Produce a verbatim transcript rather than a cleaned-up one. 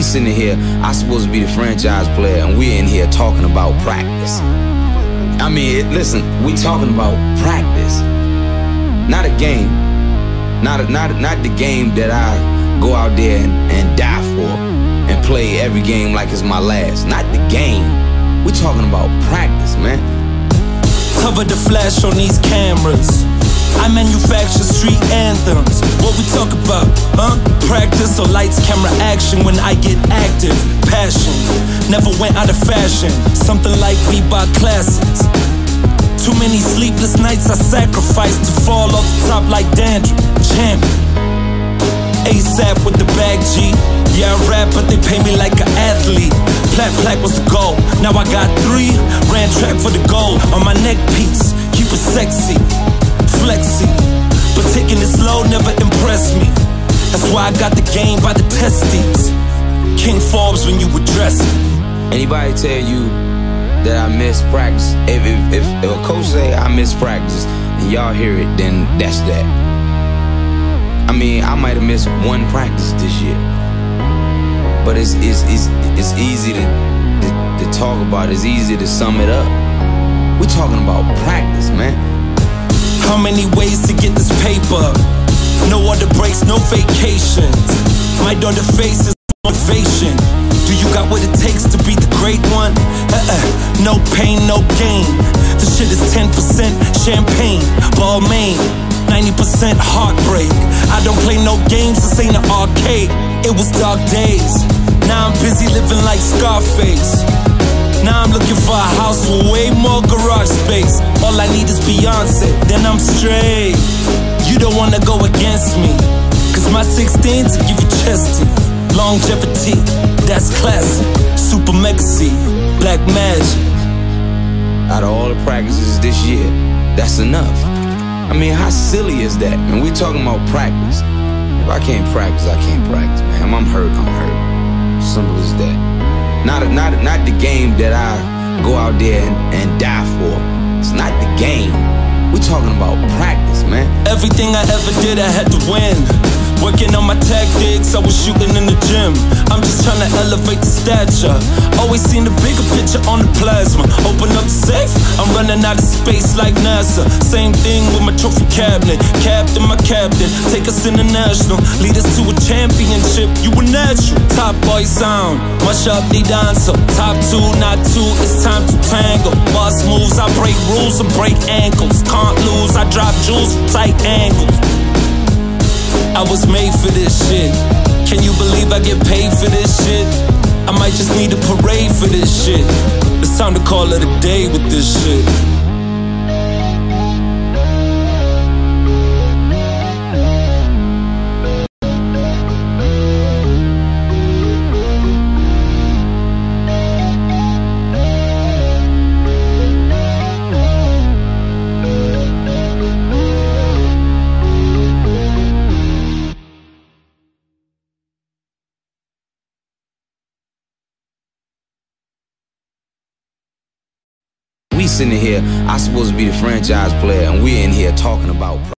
We sitting here, I supposed to be the franchise player, and we're in here talking about practice. I mean, it, listen, we talking about practice, not a game, not a, not not the game that I go out there and, and die for and play every game like it's my last. Not the game. We talking about practice, man. Cover the flash on these cameras. I manufacture street anthems. What we talk about, huh? Practice or lights, camera, action. When I get active, passion never went out of fashion. Something like Reebok classics. Too many sleepless nights I sacrificed to fall off the top like dandruff. Champion ASAP with the bag G. Yeah, I rap, but they pay me like an athlete. Plaque, plaque was the goal. Now I got three. Ran track for the goal. On my neck piece, keep it sexy, flexy. But taking it slow never impressed me. That's why I got the game by the testes. King Forbes when you address me. Anybody tell you that I miss practice? If, if, if, if a coach say I miss practice and y'all hear it, then that's that. I mean, I might have missed one practice this year, but it's it's it's, it's easy to, to to talk about. It's easy to sum it up. We're talking about practice, man. How many ways to get this paper? No other breaks, no vacations. My daughter faces motivation. Do you got what it takes to be the great one? Uh-uh, no pain, no gain. The shit is ten percent champagne, Balmain, ninety percent heartbreak. I don't play no games, this ain't an arcade. It was dark days. Now I'm busy living like Scarface. Now I'm looking for a house with way more garage space. All I need is Beyonce, then I'm straight. You don't wanna go against me, cause my sixteens give you chest teeth. Longevity, that's classic. Super Megacy, Black Magic. Out of all the practices this year, that's enough. I mean, how silly is that? And we talking about practice. If I can't practice, I can't practice, man. I'm hurt, I'm hurt. Simple as that. Not, a, not, a, not the game that I go out there and, and die for. It's not the game. We talking about practice, man. Everything I ever did, I had to win. Working on my tactics, I was shooting in the gym. I'm just trying to elevate the stature. Always seen the bigger picture on the plasma. Open up the safe, I'm running out of space like NASA. Same thing with my trophy cabinet. Captain, my captain, take us international. Lead us to a championship, you a natural. Top boy sound, much up the dancer. Top two, not two, it's time to tangle. Boss moves, I break rules, I break ankles. Can't lose, I drop jewels from tight angles. I was made for this shit. Can you believe I get paid for this shit? I might just need a parade for this shit. It's time to call it a day with this shit. We sitting here, I supposed to be the franchise player, and we're in here talking about